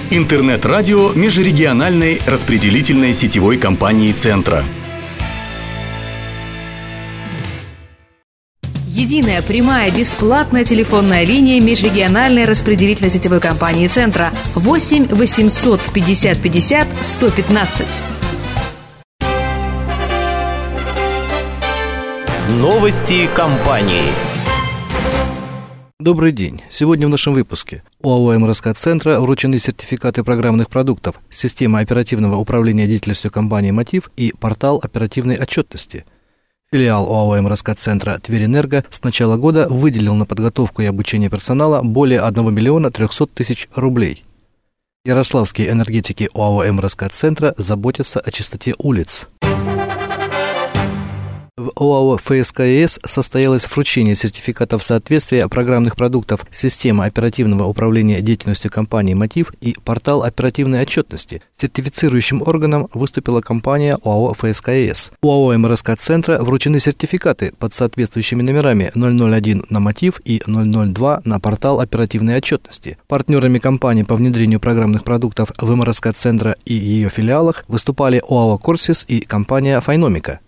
Интернет-радио межрегиональной распределительной сетевой компании «Центра». Единая прямая бесплатная телефонная линия межрегиональной распределительной сетевой компании «Центра» 8 800 50 50 115. Новости компании. Добрый день. Сегодня в нашем выпуске. ОАО МРСК-центра вручены сертификаты программных продуктов, система оперативного управления деятельностью компании «Мотив» и портал оперативной отчетности. Филиал ОАО МРСК-центра «Тверь-Энерго» с начала года выделил на подготовку и обучение персонала более 1 миллиона 300 тысяч рублей. Ярославские энергетики ОАО МРСК-центра заботятся о чистоте улиц. В ОАО ФСК-ЕС состоялось вручение сертификатов соответствия программных продуктов «Система оперативного управления деятельностью компании «Мотив» и портал оперативной отчетности». Сертифицирующим органом выступила компания ОАО ФСК-ЕС. ОАО МРСК-центра вручены сертификаты под соответствующими номерами 001 на «Мотив» и 002 на портал оперативной отчетности. Партнерами компании по внедрению программных продуктов в МРСК-центра и ее филиалах выступали ОАО «Корсис» и компания «Файномика».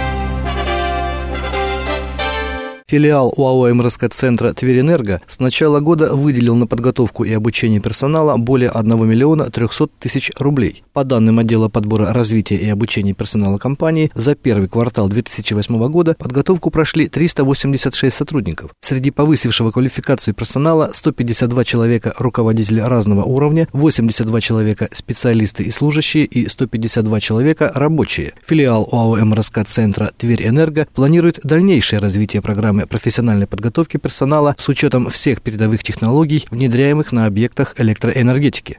Филиал ОАО МРСК-центра «Тверь-Энерго» с начала года выделил на подготовку и обучение персонала более 1 миллиона 300 тысяч рублей. По данным отдела подбора, развития и обучения персонала компании, за первый квартал 2008 года подготовку прошли 386 сотрудников. Среди повысившего квалификацию персонала 152 человека руководители разного уровня, 82 человека специалисты и служащие и 152 человека рабочие. Филиал ОАО МРСК-центра «Тверь-Энерго» планирует дальнейшее развитие программы профессиональной подготовки персонала с учетом всех передовых технологий, внедряемых на объектах электроэнергетики.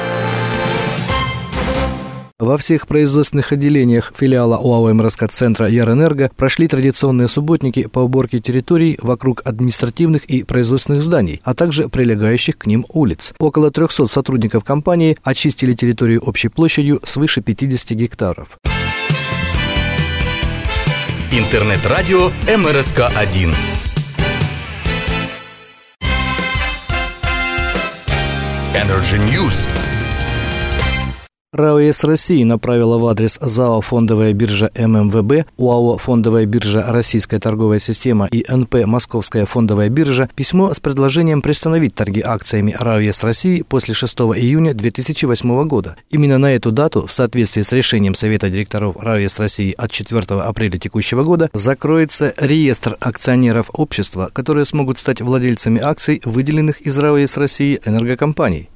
Во всех производственных отделениях филиала ОАО МРСК-центра «Ярэнерго» прошли традиционные субботники по уборке территорий вокруг административных и производственных зданий, а также прилегающих к ним улиц. Около 300 сотрудников компании очистили территорию общей площадью свыше 50 гектаров. Интернет-радио МРСК-1. Energy News. РАО ЕС России направила в адрес ЗАО «Фондовая биржа ММВБ», ОАО «Фондовая биржа Российская торговая система» и НП «Московская фондовая биржа» письмо с предложением приостановить торги акциями РАО ЕС России после 6 июня 2008 года. Именно на эту дату, в соответствии с решением Совета директоров РАО ЕС России от 4 апреля текущего года, закроется реестр акционеров общества, которые смогут стать владельцами акций, выделенных из РАО ЕС России энергокомпаний.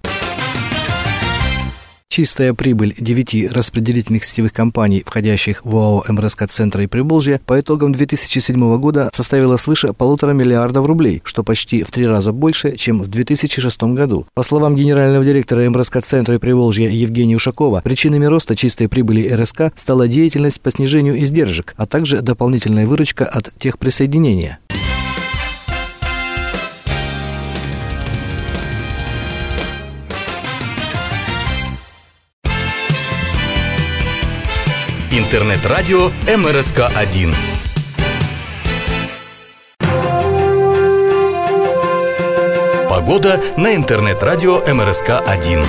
Чистая прибыль 9 распределительных сетевых компаний, входящих в ОАО МРСК-центра и Приволжья, по итогам 2007 года составила свыше 1,5 миллиарда рублей, что почти в 3 раза больше, чем в 2006 году. По словам генерального директора МРСК-центра и Приволжья Евгения Ушакова, причинами роста чистой прибыли РСК стала деятельность по снижению издержек, а также дополнительная выручка от техприсоединения. Интернет-радио МРСК-1. Погода на интернет-радио МРСК-1.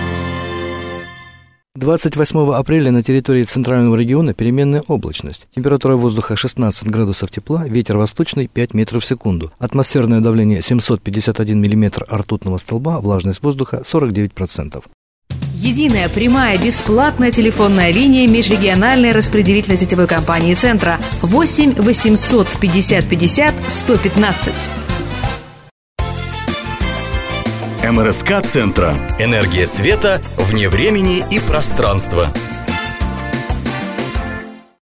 28 апреля на территории Центрального региона переменная облачность. Температура воздуха 16 градусов тепла, ветер восточный 5 метров в секунду. Атмосферное давление 751 миллиметр ртутного столба, влажность воздуха 49%. Единая прямая бесплатная телефонная линия межрегиональной распределительной сетевой компании «Центра» 8 800 50 50 115. МРСК-центра. Энергия света вне времени и пространства.